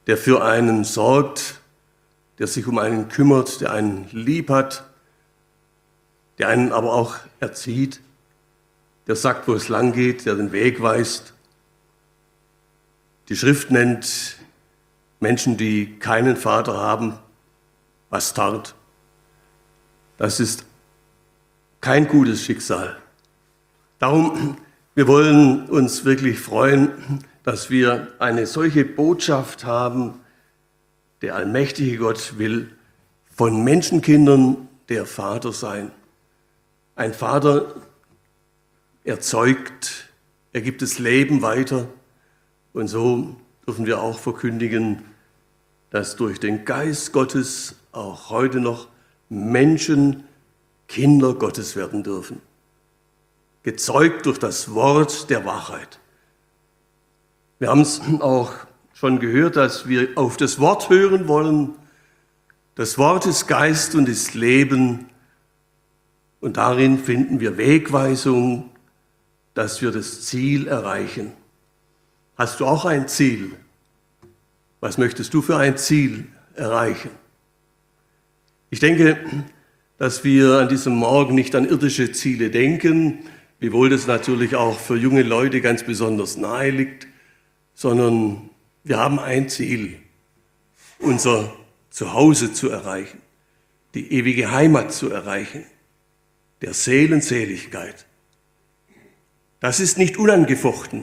der für einen sorgt, der sich um einen kümmert, der einen lieb hat, der einen aber auch erzieht, der sagt, wo es lang geht, der den Weg weist. Die Schrift nennt Menschen, die keinen Vater haben, Bastard. Das ist kein gutes Schicksal. Darum, wir wollen uns wirklich freuen, dass wir eine solche Botschaft haben. Der allmächtige Gott will von Menschenkindern der Vater sein. Ein Vater erzeugt, er gibt das Leben weiter. Und so dürfen wir auch verkündigen, dass durch den Geist Gottes auch heute noch Menschen Kinder Gottes werden dürfen. Gezeugt durch das Wort der Wahrheit. Wir haben es auch schon gehört, dass wir auf das Wort hören wollen. Das Wort ist Geist und ist Leben. Und darin finden wir Wegweisung, dass wir das Ziel erreichen. Hast du auch ein Ziel? Was möchtest du für ein Ziel erreichen? Ich denke, dass wir an diesem Morgen nicht an irdische Ziele denken, wiewohl das natürlich auch für junge Leute ganz besonders nahe liegt, sondern wir haben ein Ziel, unser Zuhause zu erreichen, die ewige Heimat zu erreichen, der Seelenseligkeit. Das ist nicht unangefochten.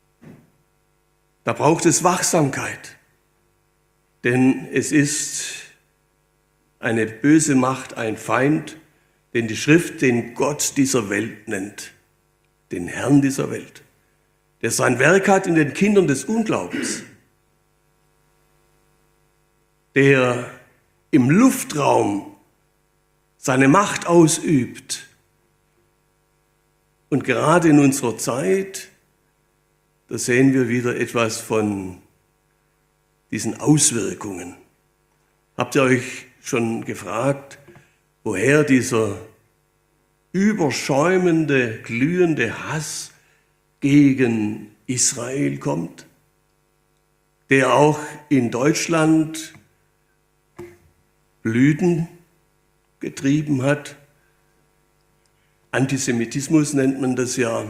Da braucht es Wachsamkeit, denn es ist eine böse Macht, ein Feind, den die Schrift den Gott dieser Welt nennt, den Herrn dieser Welt, der sein Werk hat in den Kindern des Unglaubens, der im Luftraum seine Macht ausübt. Und gerade in unserer Zeit, da sehen wir wieder etwas von diesen Auswirkungen. Habt ihr euch schon gefragt, woher dieser überschäumende, glühende Hass gegen Israel kommt, der auch in Deutschland Blüten getrieben hat? Antisemitismus nennt man das ja.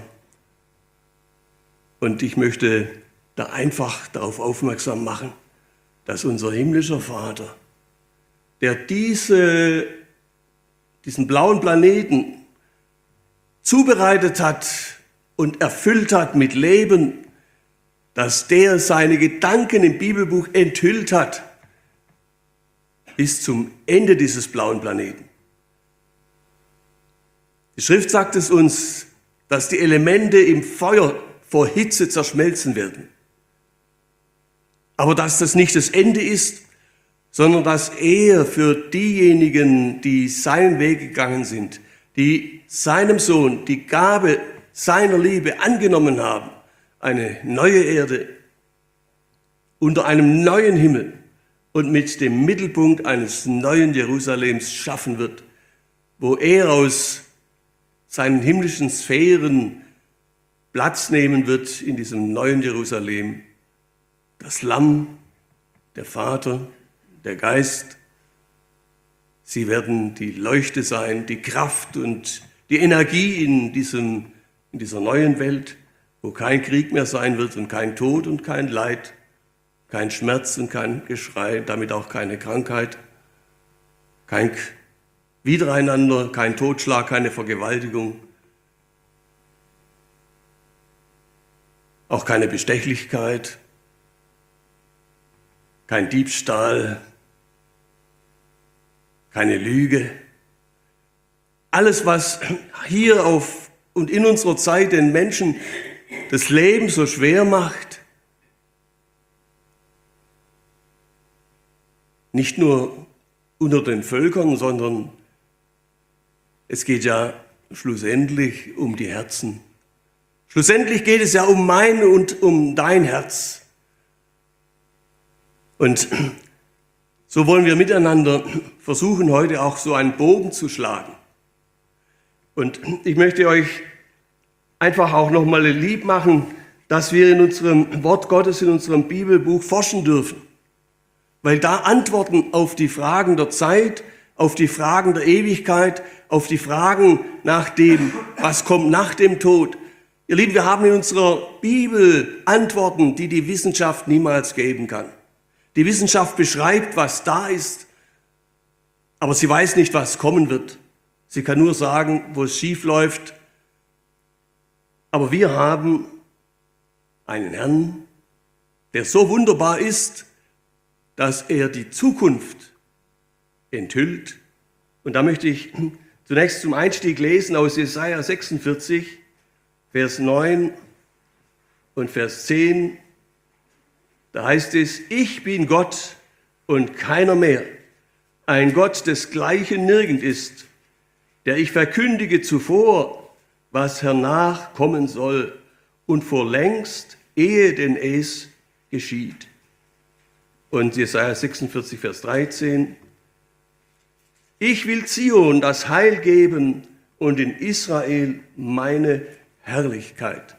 Und ich möchte da einfach darauf aufmerksam machen, dass unser himmlischer Vater, der diesen blauen Planeten zubereitet hat und erfüllt hat mit Leben, dass der seine Gedanken im Bibelbuch enthüllt hat, bis zum Ende dieses blauen Planeten. Die Schrift sagt es uns, dass die Elemente im Feuer vor Hitze zerschmelzen werden. Aber dass das nicht das Ende ist, sondern dass er für diejenigen, die seinen Weg gegangen sind, die seinem Sohn die Gabe seiner Liebe angenommen haben, eine neue Erde unter einem neuen Himmel und mit dem Mittelpunkt eines neuen Jerusalems schaffen wird, wo er aus seinen himmlischen Sphären Platz nehmen wird in diesem neuen Jerusalem. Das Lamm, der Vater, der Geist, sie werden die Leuchte sein, die Kraft und die Energie in dieser neuen Welt, wo kein Krieg mehr sein wird und kein Tod und kein Leid, kein Schmerz und kein Geschrei, damit auch keine Krankheit, kein Wiedereinander, kein Totschlag, keine Vergewaltigung, auch keine Bestechlichkeit, kein Diebstahl, keine Lüge. Alles, was hier auf und in unserer Zeit den Menschen das Leben so schwer macht, nicht nur unter den Völkern, sondern es geht ja schlussendlich um die Herzen. Schlussendlich geht es ja um mein und um dein Herz. Und so wollen wir miteinander versuchen, heute auch so einen Bogen zu schlagen. Und ich möchte euch einfach auch nochmal lieb machen, dass wir in unserem Wort Gottes, in unserem Bibelbuch forschen dürfen. weil da Antworten auf die Fragen der Zeit, auf die Fragen der Ewigkeit, auf die Fragen nach dem, was kommt nach dem Tod. Ihr Lieben, wir haben in unserer Bibel Antworten, die die Wissenschaft niemals geben kann. Die Wissenschaft beschreibt, was da ist, aber sie weiß nicht, was kommen wird. Sie kann nur sagen, wo es schief läuft. Aber wir haben einen Herrn, der so wunderbar ist, dass er die Zukunft enthüllt. Und da möchte ich zunächst zum Einstieg lesen aus Jesaja 46, Vers 9 und Vers 10. Da heißt es, ich bin Gott und keiner mehr, ein Gott, desgleichen nirgend ist, der ich verkündige zuvor, was hernach kommen soll und vor längst, ehe denn es geschieht. Und Jesaja 46, Vers 13, ich will Zion das Heil geben und in Israel meine Herrlichkeit.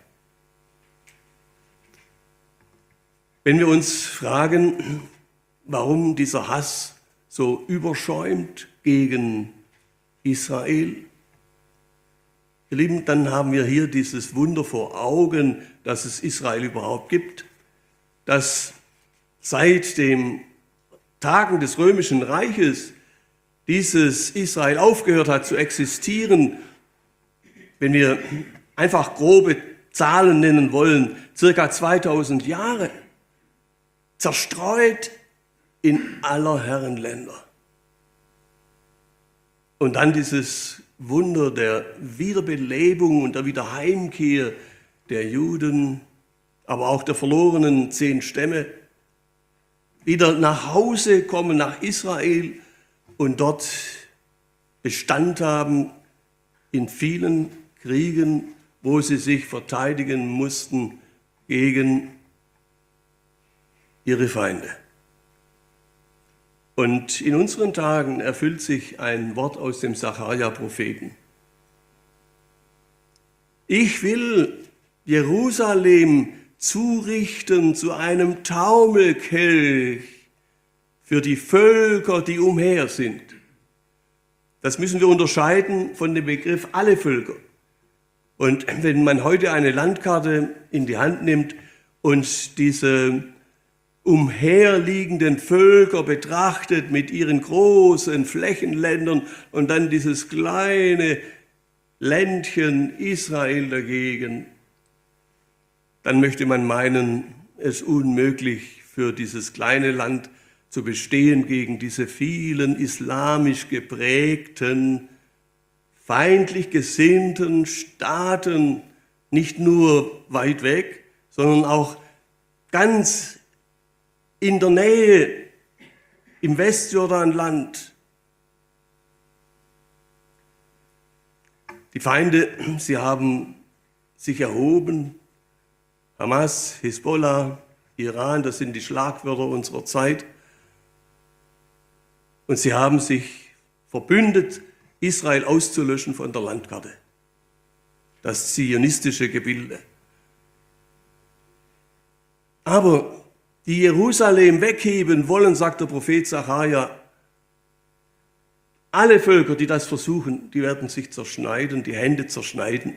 Wenn wir uns fragen, warum dieser Hass so überschäumt gegen Israel, ihr Lieben, dann haben wir hier dieses Wunder vor Augen, dass es Israel überhaupt gibt, dass seit den Tagen des Römischen Reiches dieses Israel aufgehört hat zu existieren. Wenn wir einfach grobe Zahlen nennen wollen, circa 2000 Jahre, zerstreut in aller Herren Länder. Und dann dieses Wunder der Wiederbelebung und der Wiederheimkehr der Juden, aber auch der verlorenen 10 Stämme, wieder nach Hause kommen, nach Israel und dort Bestand haben in vielen Kriegen, wo sie sich verteidigen mussten gegen ihre Feinde. Und in unseren Tagen erfüllt sich ein Wort aus dem Sacharja-Propheten. Ich will Jerusalem zurichten zu einem Taumelkelch für die Völker, die umher sind. Das müssen wir unterscheiden von dem Begriff alle Völker. Und wenn man heute eine Landkarte in die Hand nimmt und diese umherliegenden Völker betrachtet mit ihren großen Flächenländern und dann dieses kleine Ländchen Israel dagegen, dann möchte man meinen, es unmöglich für dieses kleine Land zu bestehen gegen diese vielen islamisch geprägten, feindlich gesinnten Staaten, nicht nur weit weg, sondern auch ganz in der Nähe im Westjordanland. Die Feinde, sie haben sich erhoben. Hamas, Hisbollah, Iran, das sind die Schlagwörter unserer Zeit. Und sie haben sich verbündet, Israel auszulöschen von der Landkarte. Das zionistische Gebilde. Aber die Jerusalem wegheben wollen, sagt der Prophet Sacharja, alle Völker, die das versuchen, die werden sich zerschneiden, die Hände zerschneiden.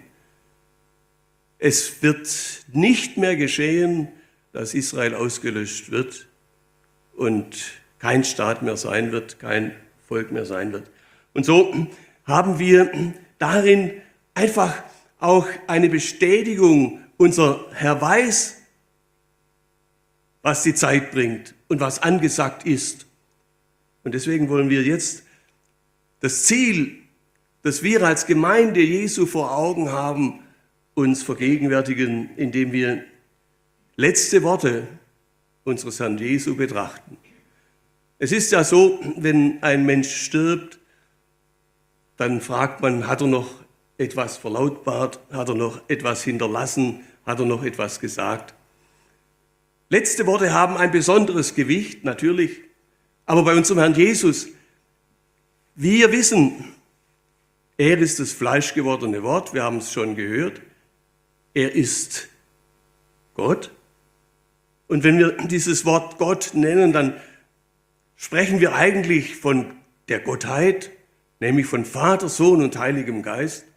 Es wird nicht mehr geschehen, dass Israel ausgelöscht wird und kein Staat mehr sein wird, kein Volk mehr sein wird. Und so haben wir darin einfach auch eine Bestätigung. Unser Herr weiß, was die Zeit bringt und was angesagt ist. Und deswegen wollen wir jetzt das Ziel, das wir als Gemeinde Jesu vor Augen haben, uns vergegenwärtigen, indem wir letzte Worte unseres Herrn Jesu betrachten. Es ist ja so, wenn ein Mensch stirbt, dann fragt man, hat er noch etwas verlautbart, hat er noch etwas hinterlassen, hat er noch etwas gesagt. Letzte Worte haben ein besonderes Gewicht, natürlich, aber bei unserem Herrn Jesus, wir wissen, er ist das fleischgewordene Wort, wir haben es schon gehört, er ist Gott. Und wenn wir dieses Wort Gott nennen, dann sprechen wir eigentlich von der Gottheit, nämlich von Vater, Sohn und Heiligem Geist.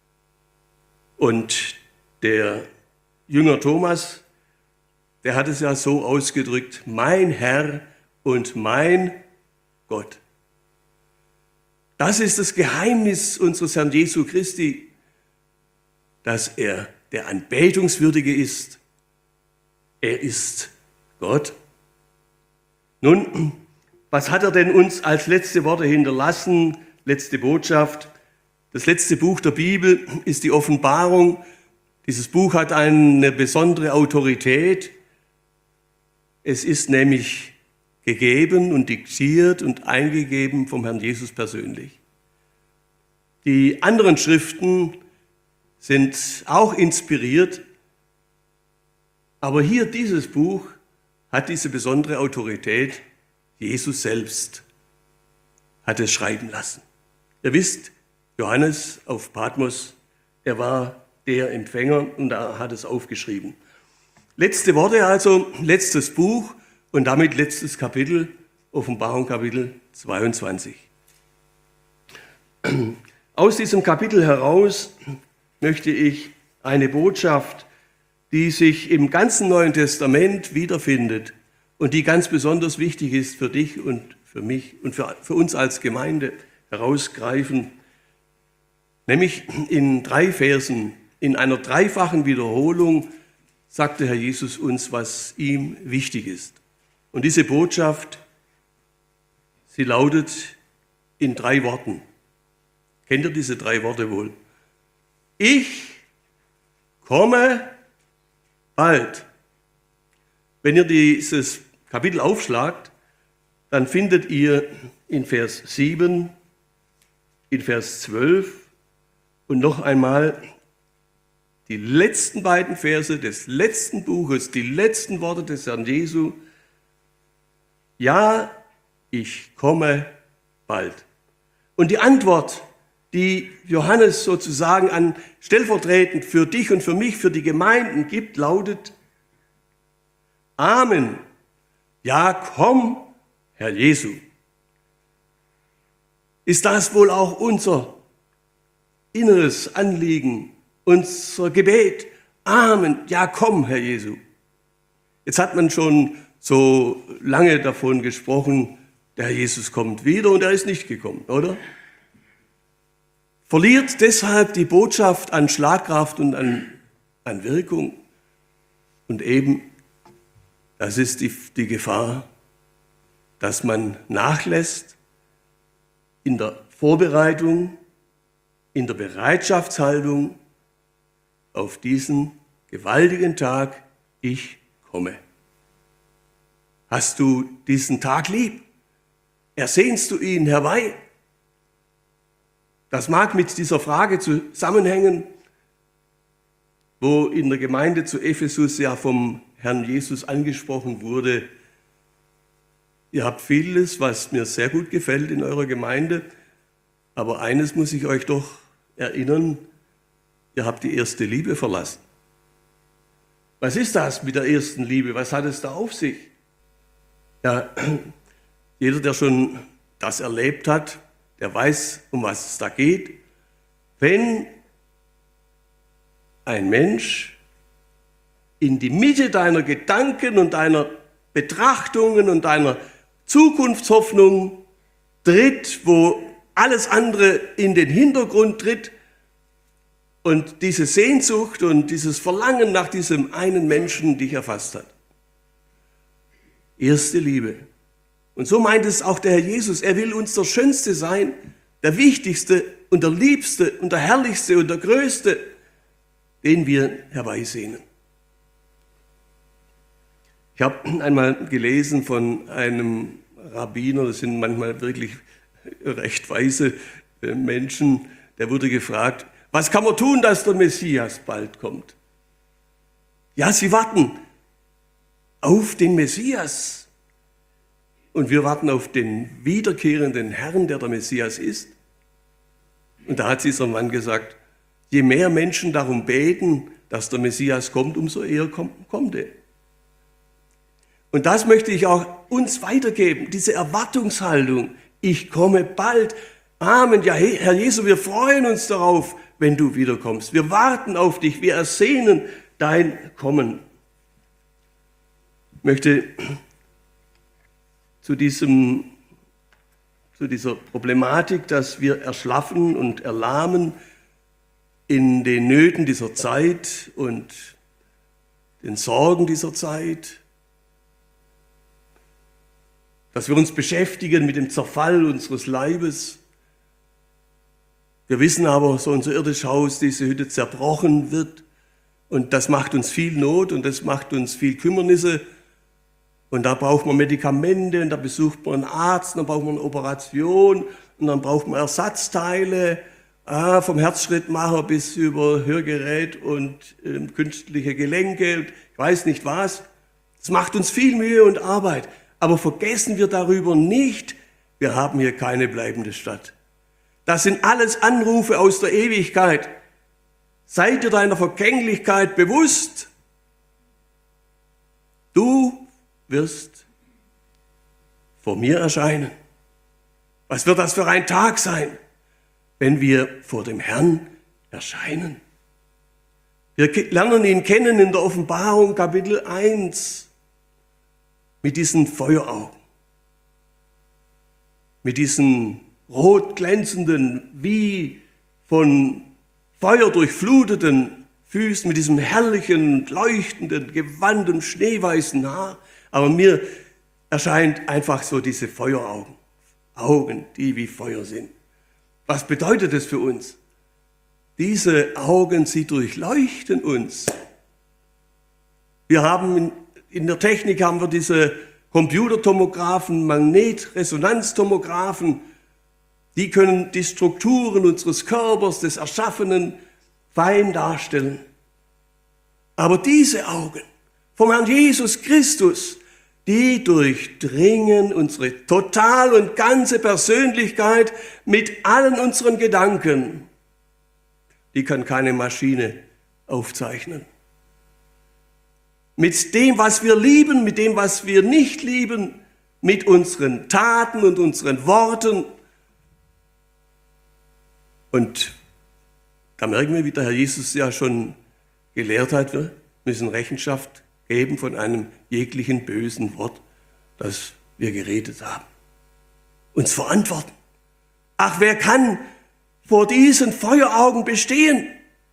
Und der Jünger Thomas, der hat es ja so ausgedrückt, mein Herr und mein Gott. Das ist das Geheimnis unseres Herrn Jesu Christi, dass er der Anbetungswürdige ist. Er ist Gott. Nun, was hat er denn uns als letzte Worte hinterlassen, letzte Botschaft? Das letzte Buch der Bibel ist die Offenbarung. Dieses Buch hat eine besondere Autorität. Es ist nämlich gegeben und diktiert und eingegeben vom Herrn Jesus persönlich. Die anderen Schriften sind auch inspiriert, aber hier dieses Buch hat diese besondere Autorität. Jesus selbst hat es schreiben lassen. Ihr wisst, Johannes auf Patmos, er war der Empfänger und er hat es aufgeschrieben. Letzte Worte also, letztes Buch und damit letztes Kapitel, Offenbarung Kapitel 22. Aus diesem Kapitel heraus möchte ich eine Botschaft, die sich im ganzen Neuen Testament wiederfindet und die ganz besonders wichtig ist für dich und für mich und für uns als Gemeinde, herausgreifen. Nämlich in 3 Versen, in einer dreifachen Wiederholung, sagte Herr Jesus uns, was ihm wichtig ist. Und diese Botschaft, sie lautet in 3 Worten. Kennt ihr diese 3 Worte wohl? Ich komme bald. Wenn ihr dieses Kapitel aufschlagt, dann findet ihr in Vers 7, in Vers 12 und noch einmal die letzten beiden Verse des letzten Buches, die letzten Worte des Herrn Jesu. Ja, ich komme bald. Und die Antwort, die Johannes sozusagen stellvertretend für dich und für mich, für die Gemeinden gibt, lautet: Amen. Ja, komm, Herr Jesu. Ist das wohl auch unser inneres Anliegen, unser Gebet? Amen. Ja, komm, Herr Jesu. Jetzt hat man schon so lange davon gesprochen, der Herr Jesus kommt wieder und er ist nicht gekommen, oder? Verliert deshalb die Botschaft an Schlagkraft und an Wirkung. Und eben, das ist die Gefahr, dass man nachlässt in der Vorbereitung, in der Bereitschaftshaltung auf diesen gewaltigen Tag, ich komme. Hast du diesen Tag lieb? Ersehnst du ihn herbei? Das mag mit dieser Frage zusammenhängen, wo in der Gemeinde zu Ephesus ja vom Herrn Jesus angesprochen wurde: Ihr habt vieles, was mir sehr gut gefällt in eurer Gemeinde, aber eines muss ich euch doch erinnern: Ihr habt die erste Liebe verlassen. Was ist das mit der ersten Liebe? Was hat es da auf sich? Ja, jeder, der schon das erlebt hat, der weiß, um was es da geht. Wenn ein Mensch in die Mitte deiner Gedanken und deiner Betrachtungen und deiner Zukunftshoffnung tritt, wo alles andere in den Hintergrund tritt und diese Sehnsucht und dieses Verlangen nach diesem einen Menschen dich erfasst hat. Erste Liebe. Und so meint es auch der Herr Jesus. Er will uns der Schönste sein, der Wichtigste und der Liebste und der Herrlichste und der Größte, den wir herbeisehnen. Ich habe einmal gelesen von einem Rabbiner, das sind manchmal wirklich recht weise Menschen, der wurde gefragt: Was kann man tun, dass der Messias bald kommt? Ja, sie warten auf den Messias. Und wir warten auf den wiederkehrenden Herrn, der Messias ist. Und da hat dieser Mann gesagt: Je mehr Menschen darum beten, dass der Messias kommt, umso eher kommt er. Und das möchte ich auch uns weitergeben, diese Erwartungshaltung. Ich komme bald. Amen. Ja, Herr Jesu, wir freuen uns darauf, wenn du wiederkommst. Wir warten auf dich. Wir ersehnen dein Kommen. Ich möchte zu dieser Problematik, dass wir erschlaffen und erlahmen in den Nöten dieser Zeit und den Sorgen dieser Zeit, dass wir uns beschäftigen mit dem Zerfall unseres Leibes. Wir wissen aber, so unser irdisches Haus, diese Hütte zerbrochen wird und das macht uns viel Not und das macht uns viel Kümmernisse und da braucht man Medikamente und da besucht man einen Arzt, dann braucht man eine Operation und dann braucht man Ersatzteile, vom Herzschrittmacher bis über Hörgerät und künstliche Gelenke und ich weiß nicht was. Das macht uns viel Mühe und Arbeit. Aber vergessen wir darüber nicht, wir haben hier keine bleibende Stadt. Das sind alles Anrufe aus der Ewigkeit. Sei dir deiner Vergänglichkeit bewusst. Du wirst vor mir erscheinen. Was wird das für ein Tag sein, wenn wir vor dem Herrn erscheinen? Wir lernen ihn kennen in der Offenbarung Kapitel 1 mit diesen Feueraugen, mit diesen rot glänzenden, wie von Feuer durchfluteten Füßen, mit diesem herrlichen, leuchtenden, gewandten, schneeweißen Haar. Aber mir erscheint einfach so diese Feueraugen, Augen, die wie Feuer sind. Was bedeutet das für uns? Diese Augen, sie durchleuchten uns. Wir haben in der Technik haben wir diese Computertomographen, Magnetresonanztomographen, die können die Strukturen unseres Körpers, des Erschaffenen, fein darstellen. Aber diese Augen vom Herrn Jesus Christus, die durchdringen unsere total und ganze Persönlichkeit mit allen unseren Gedanken. Die kann keine Maschine aufzeichnen. Mit dem, was wir lieben, mit dem, was wir nicht lieben, mit unseren Taten und unseren Worten. Und da merken wir, wie der Herr Jesus ja schon gelehrt hat, wir müssen Rechenschaft geben von einem jeglichen bösen Wort, das wir geredet haben. Uns verantworten. Ach, wer kann vor diesen Feueraugen bestehen?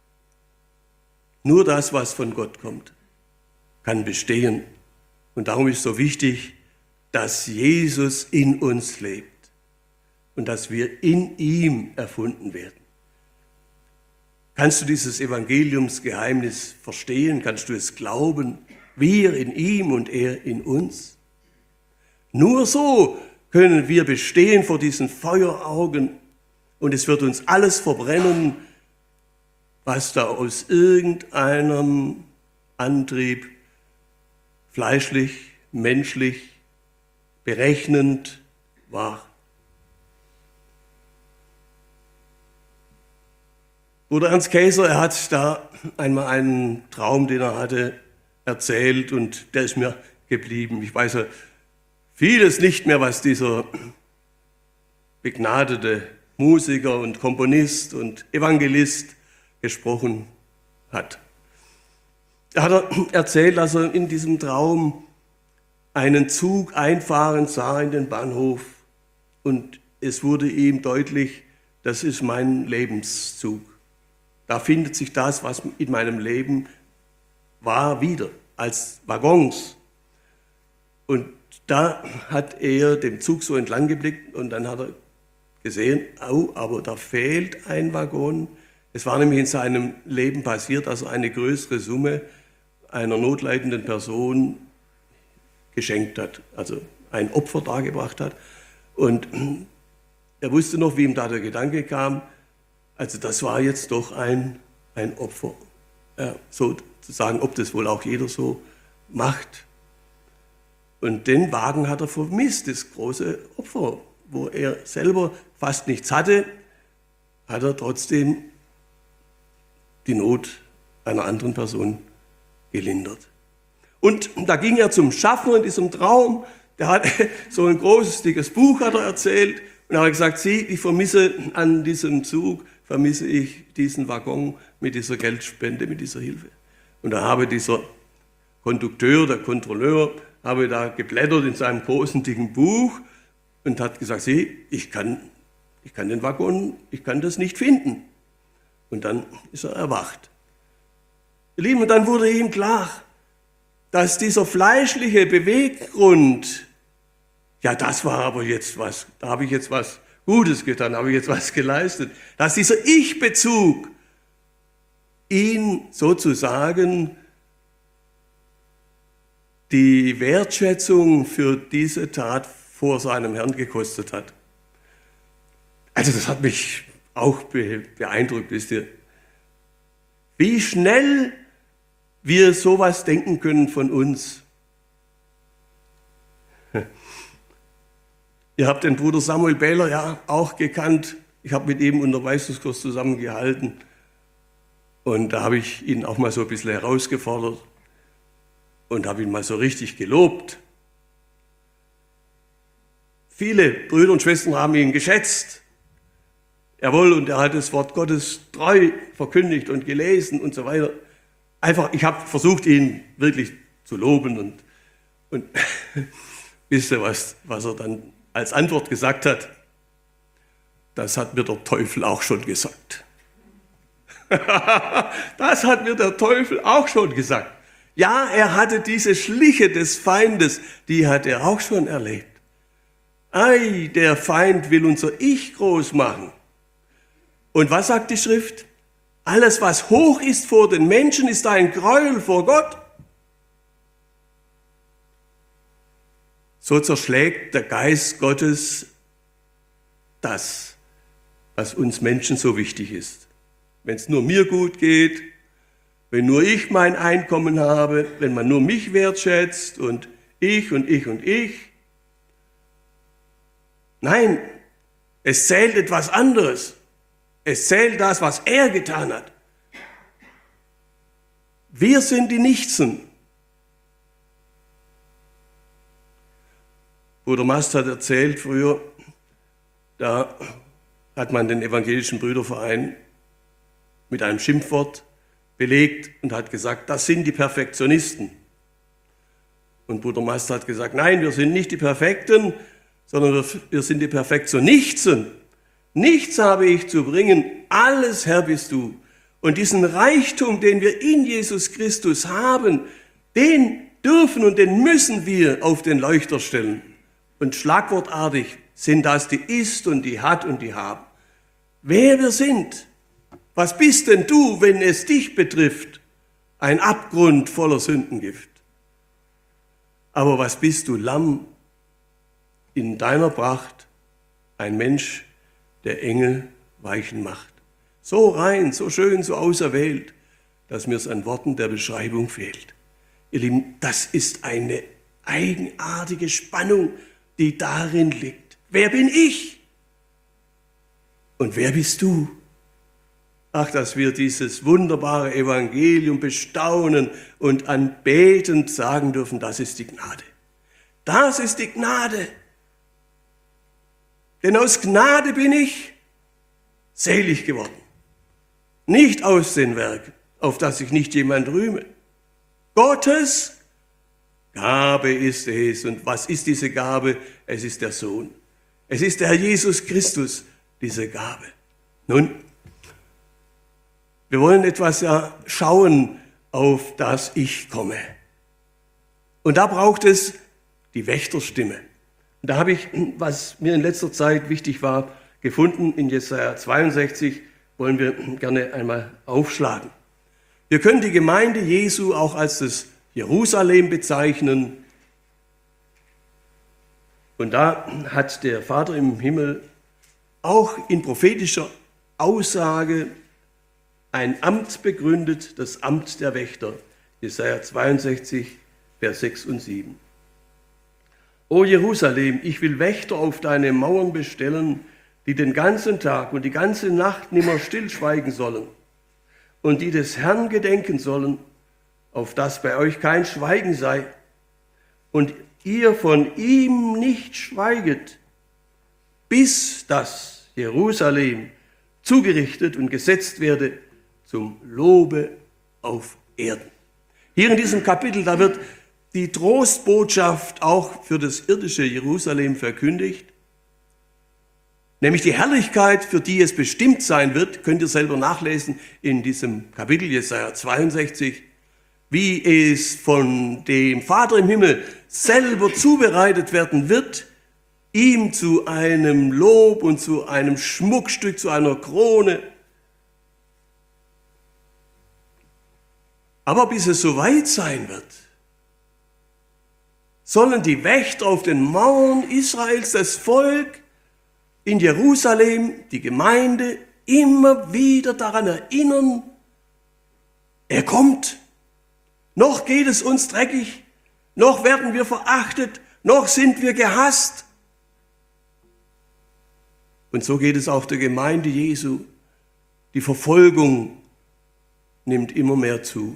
Nur das, was von Gott kommt, kann bestehen. Und darum ist so wichtig, dass Jesus in uns lebt und dass wir in ihm erfunden werden. Kannst du dieses Evangeliumsgeheimnis verstehen? Kannst du es glauben? Wir in ihm und er in uns? Nur so können wir bestehen vor diesen Feueraugen und es wird uns alles verbrennen, was da aus irgendeinem Antrieb fleischlich, menschlich, berechnend war. Bruder Ernst Käser, er hat da einmal einen Traum, den er hatte, erzählt und der ist mir geblieben. Ich weiß ja vieles nicht mehr, was dieser begnadete Musiker und Komponist und Evangelist gesprochen hat. Er hat erzählt, dass er in diesem Traum einen Zug einfahren sah in den Bahnhof und es wurde ihm deutlich, das ist mein Lebenszug. Da findet sich das, was in meinem Leben war, wieder als Waggons. Und da hat er dem Zug so entlang geblickt und dann hat er gesehen, oh, aber da fehlt ein Waggon. Es war nämlich in seinem Leben passiert, dass er eine größere Summe einer notleidenden Person geschenkt hat, also ein Opfer dargebracht hat. Und er wusste noch, wie ihm da der Gedanke kam, also das war jetzt doch ein Opfer. Sozusagen, ob das wohl auch jeder so macht. Und den Wagen hat er vermisst, das große Opfer, wo er selber fast nichts hatte, hat er trotzdem die Not einer anderen Person gelindert. Und da ging er zum Schaffner in diesem Traum. Der hat so ein großes, dickes Buch hat er erzählt. Und er hat gesagt, ich vermisse an diesem Zug, vermisse ich diesen Waggon mit dieser Geldspende, mit dieser Hilfe. Und da habe dieser Kondukteur, der Kontrolleur, habe da geblättert in seinem großen, dicken Buch und hat gesagt, ich kann den Waggon, ich kann das nicht finden. Und dann ist er erwacht. Ihr Lieben, und dann wurde ihm klar, dass dieser fleischliche Beweggrund, ja, das war aber jetzt was, da habe ich jetzt was Gutes getan, habe ich jetzt was geleistet, dass dieser Ich-Bezug ihn sozusagen die Wertschätzung für diese Tat vor seinem Herrn gekostet hat. Also das hat mich auch beeindruckt, wisst ihr. Wie schnell wir sowas denken können von uns. Ihr habt den Bruder Samuel Behler ja auch gekannt. Ich habe mit ihm Unterweisungskurs zusammengehalten. Und da habe ich ihn auch mal so ein bisschen herausgefordert und habe ihn mal so richtig gelobt. Viele Brüder und Schwestern haben ihn geschätzt. Jawohl, und er hat das Wort Gottes treu verkündigt und gelesen und so weiter. Einfach, ich habe versucht, ihn wirklich zu loben und wisst ihr, was er dann als Antwort gesagt hat? Das hat mir der Teufel auch schon gesagt. Das hat mir der Teufel auch schon gesagt. Ja, er hatte diese Schliche des Feindes, die hat er auch schon erlebt. Ei, der Feind will unser Ich groß machen. Und was sagt die Schrift? Alles, was hoch ist vor den Menschen, ist ein Gräuel vor Gott. So zerschlägt der Geist Gottes das, was uns Menschen so wichtig ist. Wenn es nur mir gut geht, wenn nur ich mein Einkommen habe, wenn man nur mich wertschätzt und ich und ich und ich. Nein, es zählt etwas anderes. Es zählt das, was er getan hat. Wir sind die Nichtsen. Bruder Mast hat erzählt früher, da hat man den evangelischen Brüderverein mit einem Schimpfwort belegt und hat gesagt, das sind die Perfektionisten. Und Bruder Mast hat gesagt, nein, wir sind nicht die Perfekten, sondern wir sind die Perfektionisten. Nichts habe ich zu bringen, alles Herr bist du. Und diesen Reichtum, den wir in Jesus Christus haben, den dürfen und den müssen wir auf den Leuchter stellen. Und schlagwortartig sind das die ist und die hat und die haben. Wer wir sind, was bist denn du, wenn es dich betrifft? Ein Abgrund voller Sündengift. Aber was bist du, Lamm, in deiner Pracht, ein Mensch, der Engel weichen macht. So rein, so schön, so auserwählt, dass mir es an Worten der Beschreibung fehlt. Ihr Lieben, das ist eine eigenartige Spannung, die darin liegt. Wer bin ich? Und wer bist du? Ach, dass wir dieses wunderbare Evangelium bestaunen und anbetend sagen dürfen, das ist die Gnade. Das ist die Gnade. Denn aus Gnade bin ich selig geworden. Nicht aus den Werken, auf das sich nicht jemand rühme. Gottes Gabe ist es. Und was ist diese Gabe? Es ist der Sohn. Es ist der Herr Jesus Christus, diese Gabe. Nun, wir wollen etwas schauen, auf das Ich komme. Und da braucht es die Wächterstimme. Und da habe ich, was mir in letzter Zeit wichtig war, gefunden. In Jesaja 62 wollen wir gerne einmal aufschlagen. Wir können die Gemeinde Jesu auch als das Jerusalem bezeichnen. Und da hat der Vater im Himmel auch in prophetischer Aussage ein Amt begründet, das Amt der Wächter. Jesaja 62, Vers 6 und 7. O Jerusalem, ich will Wächter auf deine Mauern bestellen, die den ganzen Tag und die ganze Nacht nimmer stillschweigen sollen und die des Herrn gedenken sollen auf dass bei euch kein Schweigen sei und ihr von ihm nicht schweiget, bis das Jerusalem zugerichtet und gesetzt werde zum Lobe auf Erden. Hier in diesem Kapitel, da wird die Trostbotschaft auch für das irdische Jerusalem verkündigt, nämlich die Herrlichkeit, für die es bestimmt sein wird, könnt ihr selber nachlesen in diesem Kapitel Jesaja 62, wie es von dem Vater im Himmel selber zubereitet werden wird, ihm zu einem Lob und zu einem Schmuckstück, zu einer Krone. Aber bis es soweit sein wird, sollen die Wächter auf den Mauern Israels, das Volk in Jerusalem, die Gemeinde, immer wieder daran erinnern, er kommt. Noch geht es uns dreckig, noch werden wir verachtet, noch sind wir gehasst. Und so geht es auch der Gemeinde Jesu. Die Verfolgung nimmt immer mehr zu.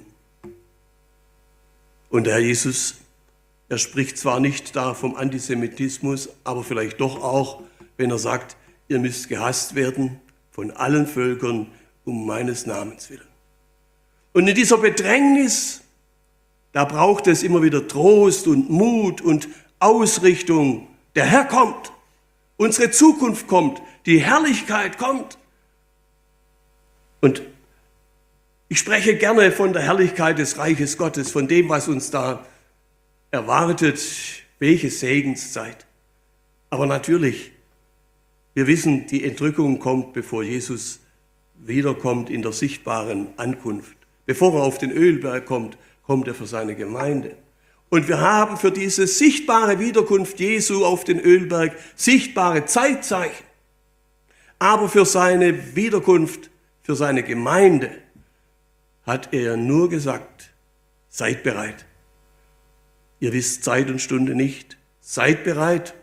Und der Herr Jesus, er spricht zwar nicht da vom Antisemitismus, aber vielleicht doch auch, wenn er sagt, ihr müsst gehasst werden von allen Völkern um meines Namens willen. Und in dieser Bedrängnis, da braucht es immer wieder Trost und Mut und Ausrichtung. Der Herr kommt, unsere Zukunft kommt, die Herrlichkeit kommt. Und ich spreche gerne von der Herrlichkeit des Reiches Gottes, von dem, was uns da erwartet, welche Segenszeit. Aber natürlich, wir wissen, die Entrückung kommt, bevor Jesus wiederkommt in der sichtbaren Ankunft. Bevor er auf den Ölberg kommt, kommt er für seine Gemeinde. Und wir haben für diese sichtbare Wiederkunft Jesu auf den Ölberg sichtbare Zeitzeichen. Aber für seine Wiederkunft, für seine Gemeinde, hat er nur gesagt, seid bereit. Ihr wisst Zeit und Stunde nicht, seid bereit.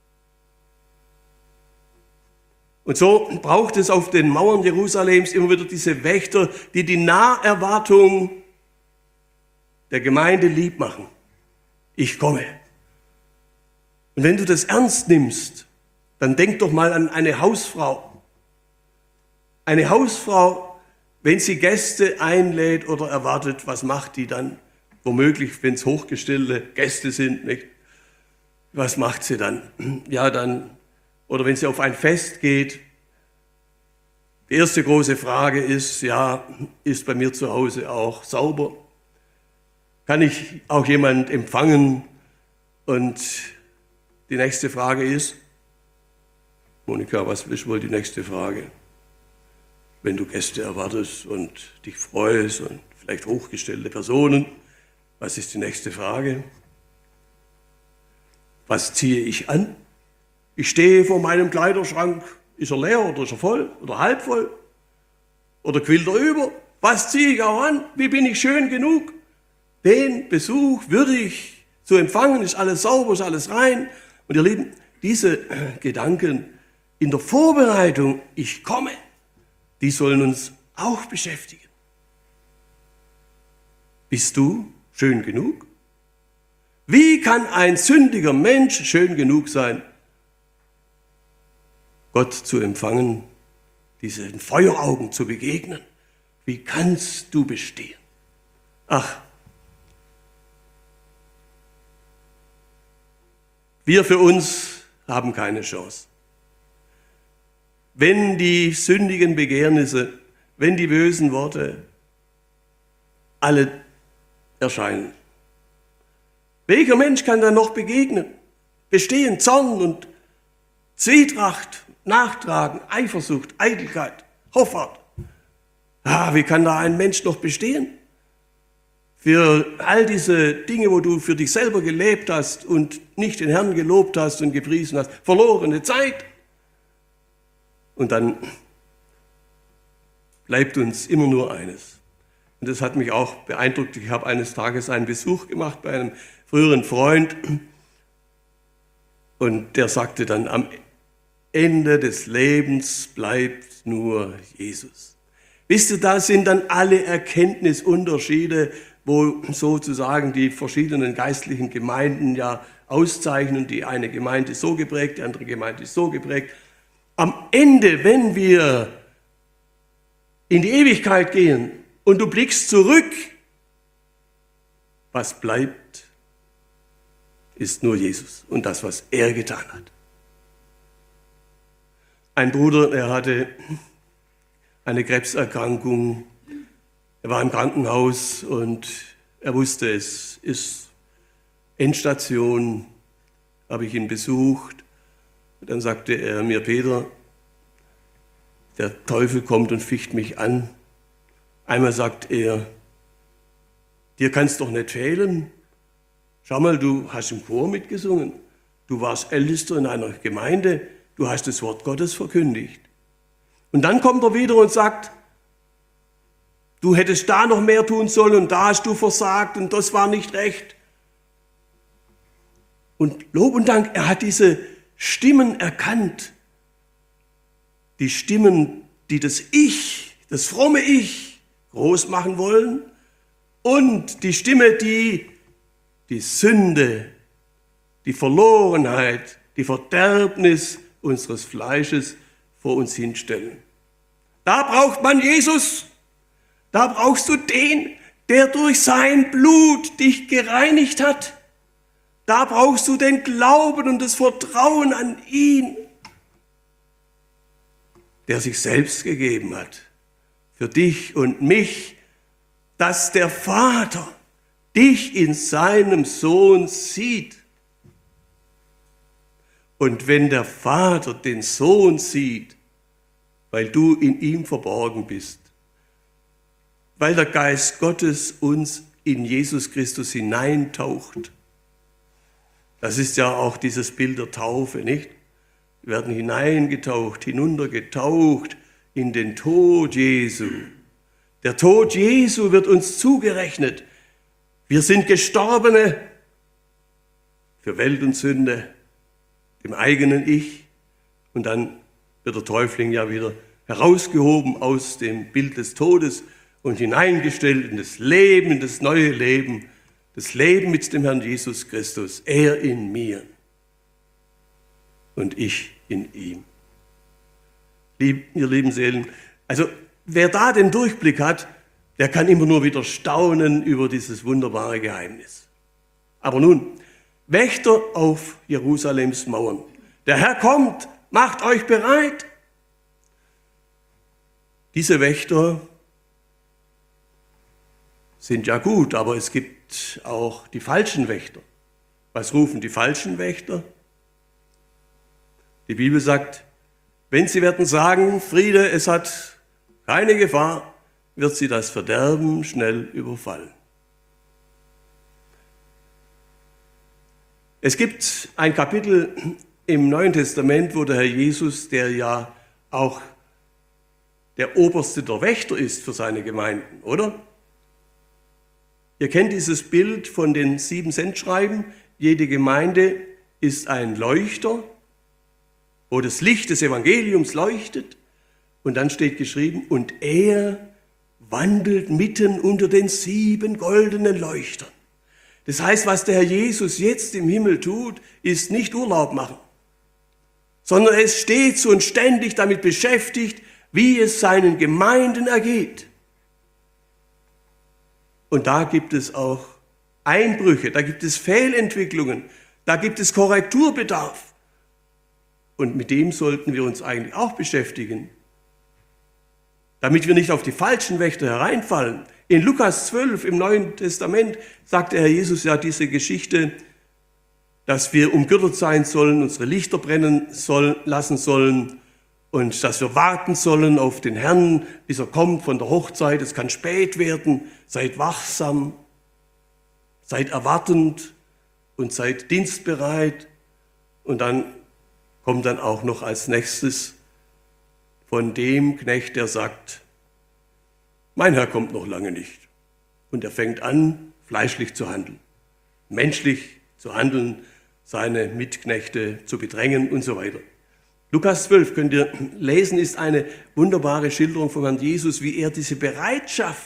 Und so braucht es auf den Mauern Jerusalems immer wieder diese Wächter, die die Naherwartung der Gemeinde lieb machen. Ich komme. Und wenn du das ernst nimmst, dann denk doch mal an eine Hausfrau. Eine Hausfrau, wenn sie Gäste einlädt oder erwartet, was macht die dann? Womöglich, wenn es hochgestellte Gäste sind, nicht? Was macht sie dann? Ja, dann, oder wenn sie auf ein Fest geht, die erste große Frage ist, ja, ist bei mir zu Hause auch sauber? Kann ich auch jemand empfangen? Und die nächste Frage ist, Monika, was ist wohl die nächste Frage? Wenn du Gäste erwartest und dich freust und vielleicht hochgestellte Personen, was ist die nächste Frage? Was ziehe ich an? Ich stehe vor meinem Kleiderschrank. Ist er leer oder ist er voll oder halb voll? Oder quillt er über? Was ziehe ich auch an? Wie bin ich schön genug? Den Besuch würdig zu empfangen, ist alles sauber, ist alles rein. Und ihr Lieben, diese Gedanken in der Vorbereitung, ich komme, die sollen uns auch beschäftigen. Bist du schön genug? Wie kann ein sündiger Mensch schön genug sein, Gott zu empfangen, diesen Feueraugen zu begegnen? Wie kannst du bestehen? Ach, wir für uns haben keine Chance. Wenn die sündigen Begehrnisse, wenn die bösen Worte alle erscheinen. Welcher Mensch kann da noch begegnen? Bestehen Zorn und Zwietracht, Nachtragen, Eifersucht, Eitelkeit, Hoffart. Wie kann da ein Mensch noch bestehen? Für all diese Dinge, wo du für dich selber gelebt hast und nicht den Herrn gelobt hast und gepriesen hast. Verlorene Zeit. Und dann bleibt uns immer nur eines. Und das hat mich auch beeindruckt. Ich habe eines Tages einen Besuch gemacht bei einem früheren Freund. Und der sagte dann, am Ende des Lebens bleibt nur Jesus. Wisst ihr, da sind dann alle Erkenntnisunterschiede, wo sozusagen die verschiedenen geistlichen Gemeinden ja auszeichnen. Die eine Gemeinde ist so geprägt, die andere Gemeinde ist so geprägt. Am Ende, wenn wir in die Ewigkeit gehen und du blickst zurück, was bleibt, ist nur Jesus und das, was er getan hat. Ein Bruder, er hatte eine Krebserkrankung, er war im Krankenhaus und er wusste, es ist Endstation, habe ich ihn besucht. Und dann sagte er mir, Peter, der Teufel kommt und ficht mich an. Einmal sagt er, dir kann es doch nicht fehlen. Schau mal, du hast im Chor mitgesungen, du warst Ältester in einer Gemeinde, du hast das Wort Gottes verkündigt. Und dann kommt er wieder und sagt, du hättest da noch mehr tun sollen und da hast du versagt und das war nicht recht. Und Lob und Dank, er hat diese Stimmen erkannt. Die Stimmen, die das Ich, das fromme Ich groß machen wollen und die Stimme, die die Sünde, die Verlorenheit, die Verderbnis unseres Fleisches vor uns hinstellen. Da braucht man Jesus, da brauchst du den, der durch sein Blut dich gereinigt hat. Da brauchst du den Glauben und das Vertrauen an ihn, der sich selbst gegeben hat, für dich und mich, dass der Vater dich in seinem Sohn sieht. Und wenn der Vater den Sohn sieht, weil du in ihm verborgen bist, weil der Geist Gottes uns in Jesus Christus hineintaucht, das ist ja auch dieses Bild der Taufe, nicht? Wir werden hineingetaucht, hinuntergetaucht in den Tod Jesu. Der Tod Jesu wird uns zugerechnet. Wir sind Gestorbene für Welt und Sünde, dem eigenen Ich. Und dann wird der Täufling ja wieder herausgehoben aus dem Bild des Todes und hineingestellt in das Leben, in das neue Leben, das Leben mit dem Herrn Jesus Christus. Er in mir und ich in ihm. Ihr lieben Seelen, also wer da den Durchblick hat, der kann immer nur wieder staunen über dieses wunderbare Geheimnis. Aber nun, Wächter auf Jerusalems Mauern. Der Herr kommt, macht euch bereit. Diese Wächter sind ja gut, aber es gibt auch die falschen Wächter. Was rufen die falschen Wächter? Die Bibel sagt, wenn sie werden sagen, Friede, es hat keine Gefahr, wird sie das Verderben schnell überfallen. Es gibt ein Kapitel im Neuen Testament, wo der Herr Jesus, der ja auch der Oberste der Wächter ist für seine Gemeinden, oder? Ihr kennt dieses Bild von den 7-Cent-Schreiben. Jede Gemeinde ist ein Leuchter, wo das Licht des Evangeliums leuchtet. Und dann steht geschrieben, und er wandelt mitten unter den 7 goldenen Leuchtern. Das heißt, was der Herr Jesus jetzt im Himmel tut, ist nicht Urlaub machen, sondern er ist stets und ständig damit beschäftigt, wie es seinen Gemeinden ergeht. Und da gibt es auch Einbrüche, da gibt es Fehlentwicklungen, da gibt es Korrekturbedarf. Und mit dem sollten wir uns eigentlich auch beschäftigen, damit wir nicht auf die falschen Wächter hereinfallen. In Lukas 12 im Neuen Testament sagt der Herr Jesus ja diese Geschichte, dass wir umgürtet sein sollen, unsere Lichter brennen lassen sollen und dass wir warten sollen auf den Herrn, bis er kommt von der Hochzeit. Es kann spät werden. Seid wachsam, seid erwartend und seid dienstbereit. Und dann kommt dann auch noch als nächstes von dem Knecht, der sagt, mein Herr kommt noch lange nicht. Und er fängt an, fleischlich zu handeln, menschlich zu handeln, seine Mitknechte zu bedrängen und so weiter. Lukas 12 könnt ihr lesen, ist eine wunderbare Schilderung von Herrn Jesus, wie er diese Bereitschaft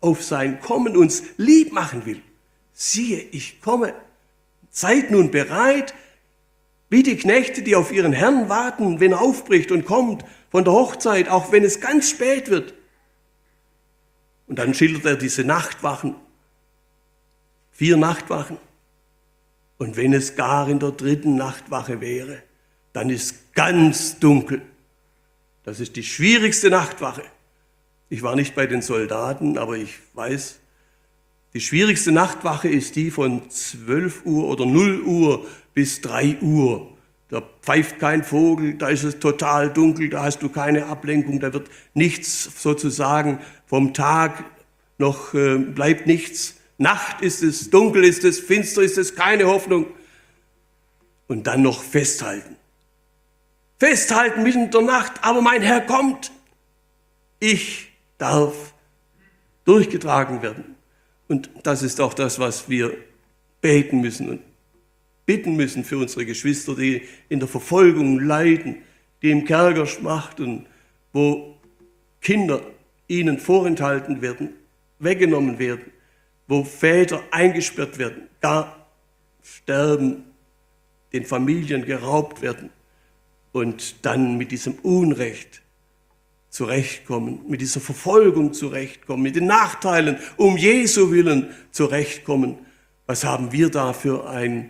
auf sein Kommen uns lieb machen will. Siehe, ich komme. Seid nun bereit, wie die Knechte, die auf ihren Herrn warten, wenn er aufbricht und kommt von der Hochzeit, auch wenn es ganz spät wird. Und dann schildert er diese Nachtwachen, 4 Nachtwachen. Und wenn es gar in der 3. Nachtwache wäre, dann ist ganz dunkel. Das ist die schwierigste Nachtwache. Ich war nicht bei den Soldaten, aber ich weiß, die schwierigste Nachtwache ist die von 12 Uhr oder 0 Uhr bis 3 Uhr. Da pfeift kein Vogel, da ist es total dunkel, da hast du keine Ablenkung, da wird nichts sozusagen vom Tag noch, bleibt nichts. Nacht ist es, dunkel ist es, finster ist es, keine Hoffnung. Und dann noch festhalten. Festhalten mitten in der Nacht, aber mein Herr kommt. Ich darf durchgetragen werden. Und das ist auch das, was wir beten müssen und bitten müssen für unsere Geschwister, die in der Verfolgung leiden, die im Kerker schmachten, wo Kinder ihnen vorenthalten werden, weggenommen werden, wo Väter eingesperrt werden, gar sterben, den Familien geraubt werden und dann mit diesem Unrecht zurechtkommen, mit dieser Verfolgung zurechtkommen, mit den Nachteilen um Jesu Willen zurechtkommen. Was haben wir da für ein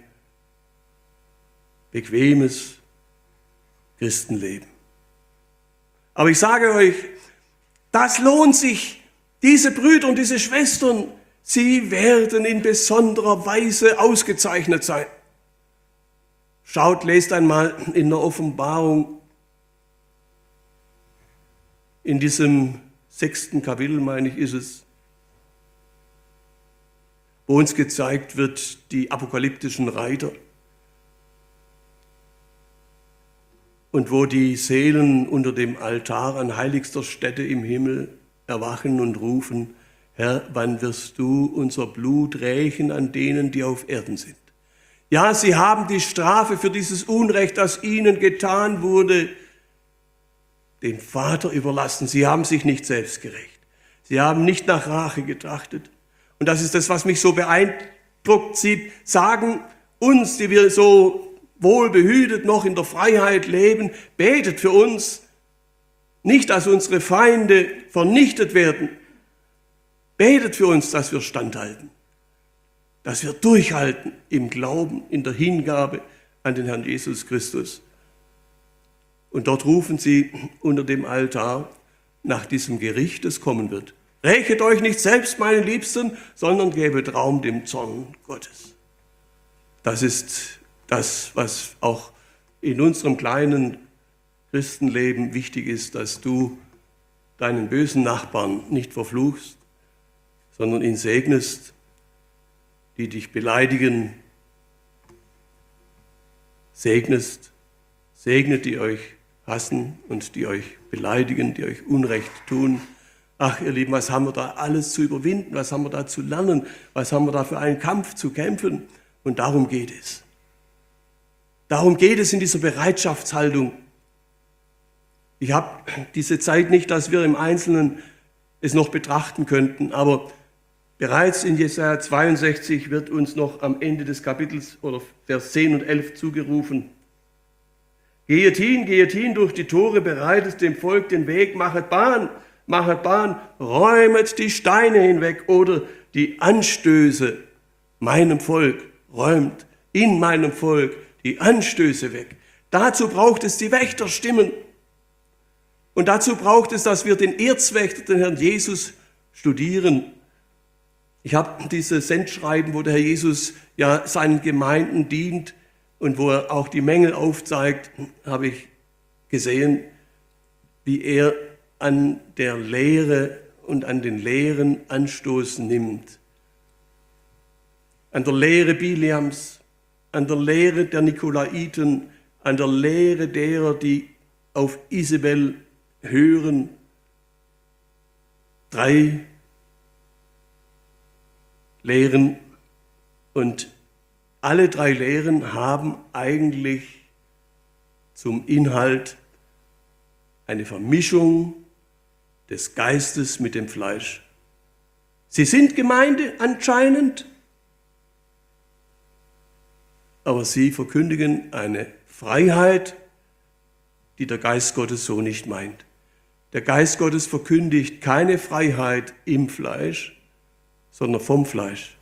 bequemes Christenleben? Aber ich sage euch, das lohnt sich. Diese Brüder und diese Schwestern, sie werden in besonderer Weise ausgezeichnet sein. Schaut, lest einmal in der Offenbarung, in diesem 6. Kapitel, meine ich, ist es, wo uns gezeigt wird, die apokalyptischen Reiter und wo die Seelen unter dem Altar an heiligster Stätte im Himmel erwachen und rufen: Herr, wann wirst du unser Blut rächen an denen, die auf Erden sind? Ja, sie haben die Strafe für dieses Unrecht, das ihnen getan wurde, den Vater überlassen. Sie haben sich nicht selbst gerecht. Sie haben nicht nach Rache getrachtet. Und das ist das, was mich so beeindruckt. Sie sagen uns, die wir so wohlbehütet noch in der Freiheit leben, betet für uns, nicht, dass unsere Feinde vernichtet werden. Betet für uns, dass wir standhalten, dass wir durchhalten im Glauben, in der Hingabe an den Herrn Jesus Christus. Und dort rufen sie unter dem Altar nach diesem Gericht, das kommen wird: Rächet euch nicht selbst, meine Liebsten, sondern gebet Raum dem Zorn Gottes. Das ist das, was auch in unserem kleinen Christenleben wichtig ist, dass du deinen bösen Nachbarn nicht verfluchst, sondern ihn segnest, die dich beleidigen, segnest, segnet, die euch hassen und die euch beleidigen, die euch Unrecht tun. Ach, ihr Lieben, was haben wir da alles zu überwinden, was haben wir da zu lernen, was haben wir da für einen Kampf zu kämpfen? Und darum geht es. Darum geht es in dieser Bereitschaftshaltung. Ich habe diese Zeit nicht, dass wir im Einzelnen es noch betrachten könnten, aber bereits in Jesaja 62 wird uns noch am Ende des Kapitels oder Vers 10 und 11 zugerufen: Gehet hin durch die Tore, bereitet dem Volk den Weg, machet Bahn, räumet die Steine hinweg oder die Anstöße meinem Volk, räumt in meinem Volk die Anstöße weg. Dazu braucht es die Wächterstimmen. Und dazu braucht es, dass wir den Erzwächter, den Herrn Jesus, studieren. Ich habe dieses Sendschreiben, wo der Herr Jesus ja seinen Gemeinden dient und wo er auch die Mängel aufzeigt, habe ich gesehen, wie er an der Lehre und an den Lehren Anstoß nimmt. An der Lehre Biliams, an der Lehre der Nikolaiten, an der Lehre derer, die auf Isabel hören. 3 Lehren, und alle 3 Lehren haben eigentlich zum Inhalt eine Vermischung des Geistes mit dem Fleisch. Sie sind Gemeinde anscheinend, aber sie verkündigen eine Freiheit, die der Geist Gottes so nicht meint. Der Geist Gottes verkündigt keine Freiheit im Fleisch, sondern vom Fleisch.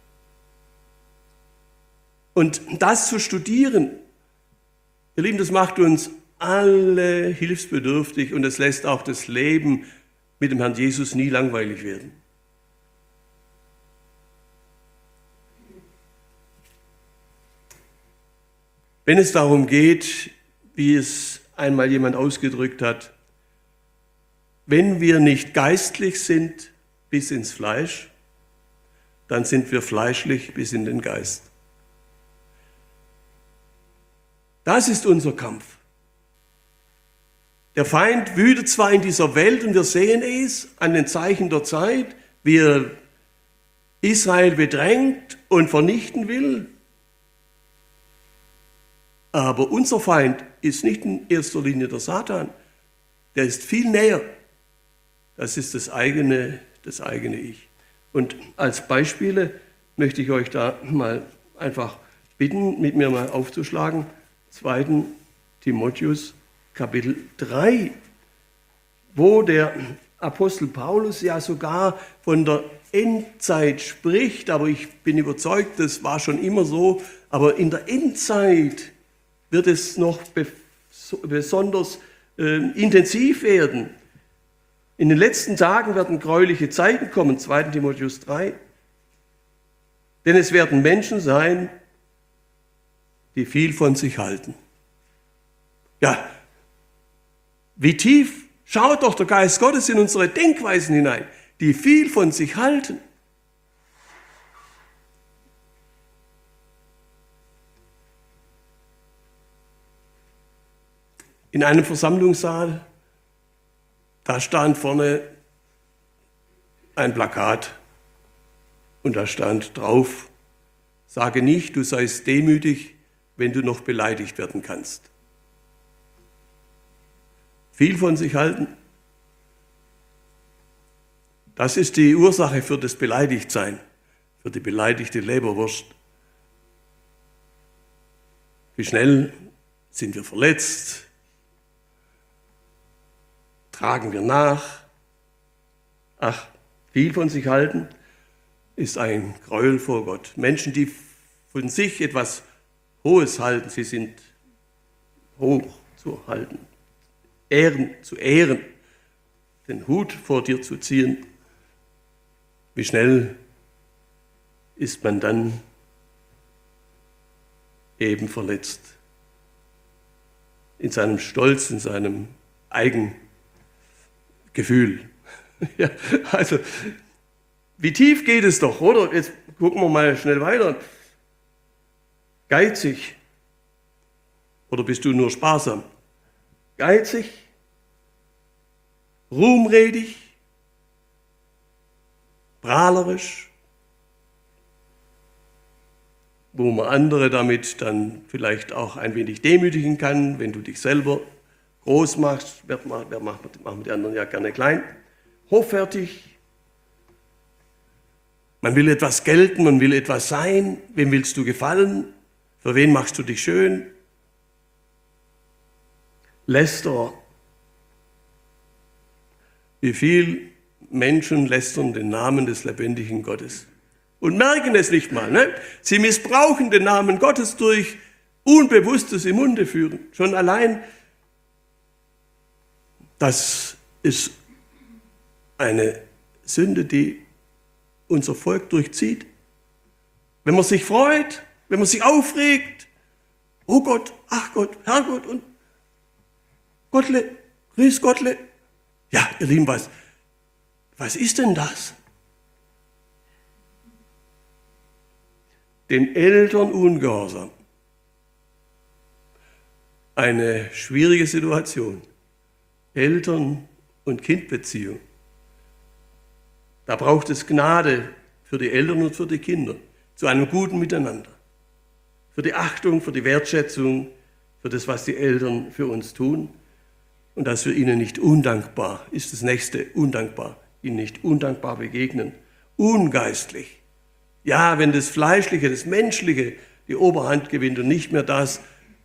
Und das zu studieren, ihr Lieben, das macht uns alle hilfsbedürftig und es lässt auch das Leben mit dem Herrn Jesus nie langweilig werden. Wenn es darum geht, wie es einmal jemand ausgedrückt hat, wenn wir nicht geistlich sind bis ins Fleisch, dann sind wir fleischlich bis in den Geist. Das ist unser Kampf. Der Feind wütet zwar in dieser Welt und wir sehen es an den Zeichen der Zeit, wie er Israel bedrängt und vernichten will, aber unser Feind ist nicht in erster Linie der Satan, der ist viel näher. Das ist das eigene Ich. Und als Beispiele möchte ich euch da mal einfach bitten, mit mir mal aufzuschlagen, 2. Timotheus Kapitel 3, wo der Apostel Paulus ja sogar von der Endzeit spricht, aber ich bin überzeugt, das war schon immer so, aber in der Endzeit wird es noch besonders intensiv werden. In den letzten Tagen werden gräuliche Zeiten kommen, 2. Timotheus 3. Denn es werden Menschen sein, die viel von sich halten. Ja, wie tief schaut doch der Geist Gottes in unsere Denkweisen hinein, die viel von sich halten. In einem Versammlungssaal, da stand vorne ein Plakat und da stand drauf: Sage nicht, du seist demütig, wenn du noch beleidigt werden kannst. Viel von sich halten, das ist die Ursache für das Beleidigtsein, für die beleidigte Leberwurst. Wie schnell sind wir verletzt? Tragen wir nach? Ach, viel von sich halten ist ein Gräuel vor Gott. Menschen, die von sich etwas Hohes halten, sie sind hoch zu halten, zu ehren, den Hut vor dir zu ziehen. Wie schnell ist man dann eben verletzt in seinem Stolz, in seinem Eigengefühl. Ja, also, wie tief geht es doch, oder? Jetzt gucken wir mal schnell weiter. Geizig. Oder bist du nur sparsam? Geizig, ruhmredig, prahlerisch, wo man andere damit dann vielleicht auch ein wenig demütigen kann, wenn du dich selber groß machst, machen die anderen ja gerne klein. Hoffärtig, man will etwas gelten, man will etwas sein, wem willst du gefallen, für wen machst du dich schön? Lästerer. Wie viel Menschen lästern den Namen des lebendigen Gottes und merken es nicht mal. Ne? Sie missbrauchen den Namen Gottes durch Unbewusstes im Munde führen. Schon allein, das ist eine Sünde, die unser Volk durchzieht. Wenn man sich freut, wenn man sich aufregt, oh Gott, ach Gott, Herrgott und Gottle, grüß Gottle. Ja, ihr Lieben, was ist denn das? Den Eltern ungehorsam. Eine schwierige Situation. Eltern- und Kindbeziehung. Da braucht es Gnade für die Eltern und für die Kinder, zu einem guten Miteinander. Für die Achtung, für die Wertschätzung, für das, was die Eltern für uns tun. Und dass wir ihnen nicht undankbar, ist das Nächste, undankbar, ihnen nicht undankbar begegnen, ungeistlich. Ja, wenn das Fleischliche, das Menschliche die Oberhand gewinnt und nicht mehr das,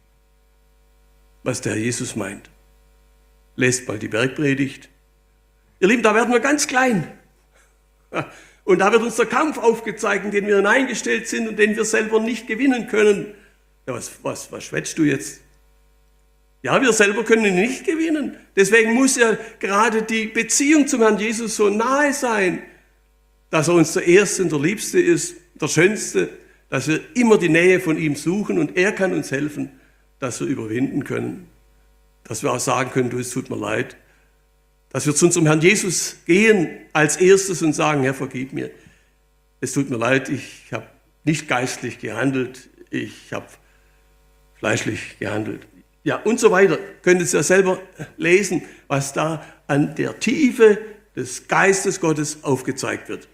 was der Herr Jesus meint. Lest mal die Bergpredigt. Ihr Lieben, da werden wir ganz klein. Und da wird uns der Kampf aufgezeigt, in den wir hineingestellt sind und den wir selber nicht gewinnen können. Ja, was schwätzt du jetzt? Ja, wir selber können ihn nicht gewinnen. Deswegen muss ja gerade die Beziehung zum Herrn Jesus so nahe sein, dass er uns der Erste und der Liebste ist, der Schönste, dass wir immer die Nähe von ihm suchen und er kann uns helfen, dass wir überwinden können. Dass wir auch sagen können, du, es tut mir leid. Dass wir zu unserem Herrn Jesus gehen als erstes und sagen, Herr, vergib mir. Es tut mir leid, ich habe nicht geistlich gehandelt, ich habe fleischlich gehandelt. Ja, und so weiter. Könnt ihr es ja selber lesen, was da an der Tiefe des Geistes Gottes aufgezeigt wird.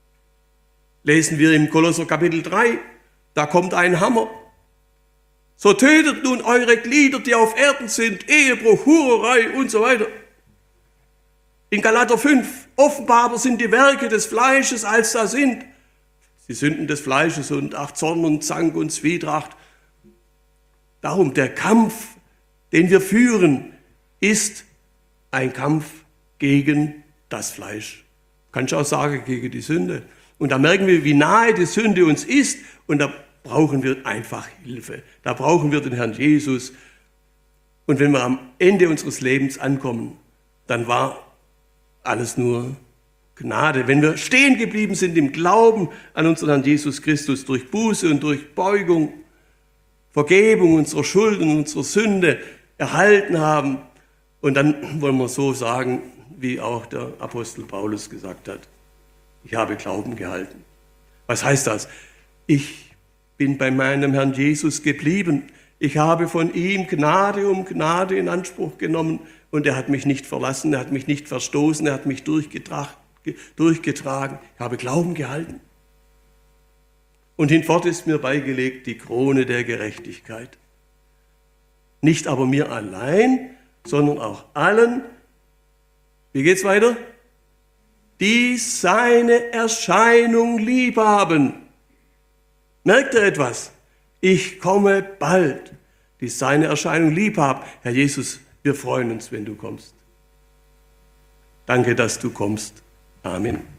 Lesen wir im Kolosser Kapitel 3, da kommt ein Hammer. So tötet nun eure Glieder, die auf Erden sind, Ehebruch, Hurerei und so weiter. In Galater 5, offenbar aber sind die Werke des Fleisches, als da sind. Die Sünden des Fleisches und Zorn und Zank und Zwietracht. Darum, der Kampf, den wir führen, ist ein Kampf gegen das Fleisch. Kannst du auch sagen, gegen die Sünde. Und da merken wir, wie nahe die Sünde uns ist. Und da brauchen wir einfach Hilfe. Da brauchen wir den Herrn Jesus. Und wenn wir am Ende unseres Lebens ankommen, dann war alles nur Gnade. Wenn wir stehen geblieben sind im Glauben an unseren Herrn Jesus Christus, durch Buße und durch Beugung, Vergebung unserer Schulden, unserer Sünde erhalten haben. Und dann wollen wir so sagen, wie auch der Apostel Paulus gesagt hat, ich habe Glauben gehalten. Was heißt das? Ich bin bei meinem Herrn Jesus geblieben. Ich habe von ihm Gnade um Gnade in Anspruch genommen und er hat mich nicht verlassen, er hat mich nicht verstoßen, er hat mich durchgetragen. Ich habe Glauben gehalten. Und hinfort ist mir beigelegt die Krone der Gerechtigkeit. Nicht aber mir allein, sondern auch allen, wie geht's weiter? Die seine Erscheinung lieb haben. Merkt ihr etwas? Ich komme bald, die seine Erscheinung lieb haben. Herr Jesus, wir freuen uns, wenn du kommst. Danke, dass du kommst. Amen.